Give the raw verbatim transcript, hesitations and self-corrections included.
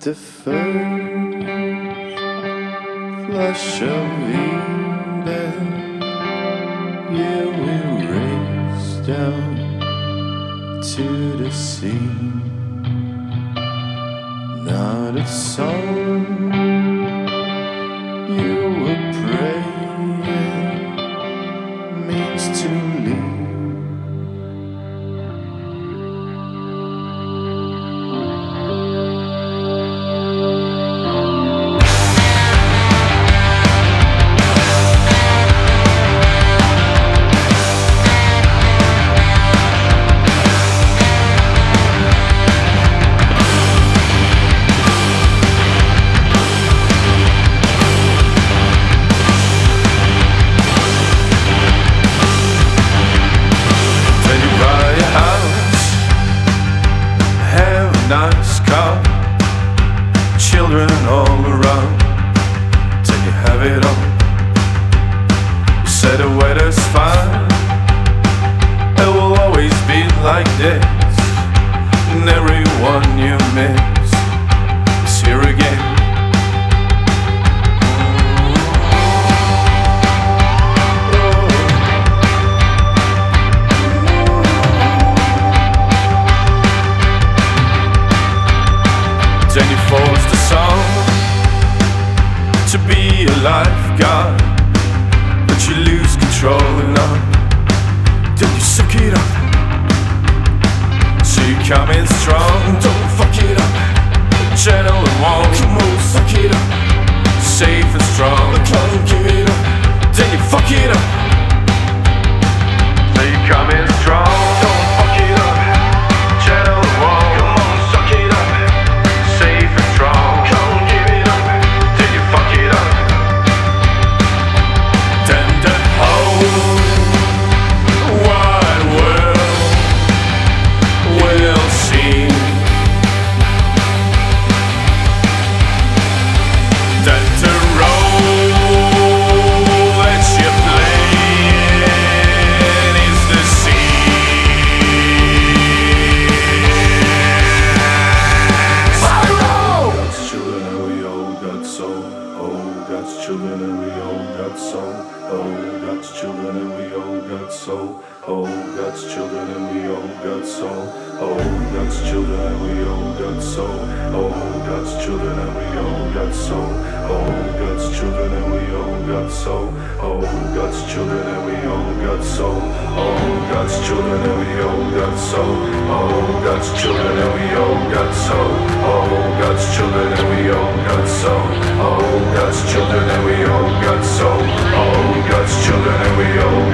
the first flush of Eden, yeah, we race down to the sea. Not a song you were praying means to leave. Nice car, children all around, till you have it all. You say the weather's fine, it will always be like this, and everyone you miss is here again. Then you force the song to be a lifeguard, but you lose control enough. Then you suck it up, so you come in strong. Don't fuck it up, gentle and warm. Come on, suck it up, safe and strong. Don't give it up, then you fuck it up, so you come in strong. Don't fuck it up, gentle and warm. Come on, suck it up, safe and strong. Don't give it up, till you fuck it up. Then the whole wide world will see that the role that you're playing is the God's children and we all got soul. Oh, God's children and we all got soul. Oh, God's children and we all got soul. Oh, God's children and we all got soul. Oh, God's children and we all got soul. Oh, God's children and we all got soul. Oh, God's children and we all got soul. Oh, God's children and we all got soul. Oh, God's children and we all got soul. Oh, God's children and we all got soul. Oh, God's children and we all got soul. Oh, God's children and we all